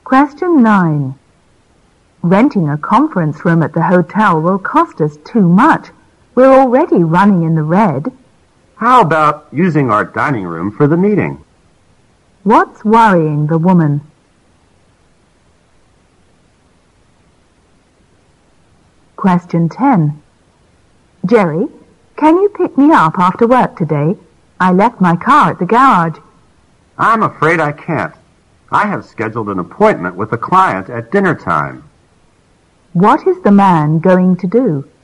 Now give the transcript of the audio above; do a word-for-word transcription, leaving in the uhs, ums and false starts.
Question nine. Renting a conference room at the hotel will cost us too much. We're already running in the red. How about using our dining room for the meeting? What's worrying the woman? Question ten. Jerry, can you pick me up after work today? I left my car at the garage. I'm afraid I can't. I have scheduled an appointment with a client at dinner time. What is the man going to do?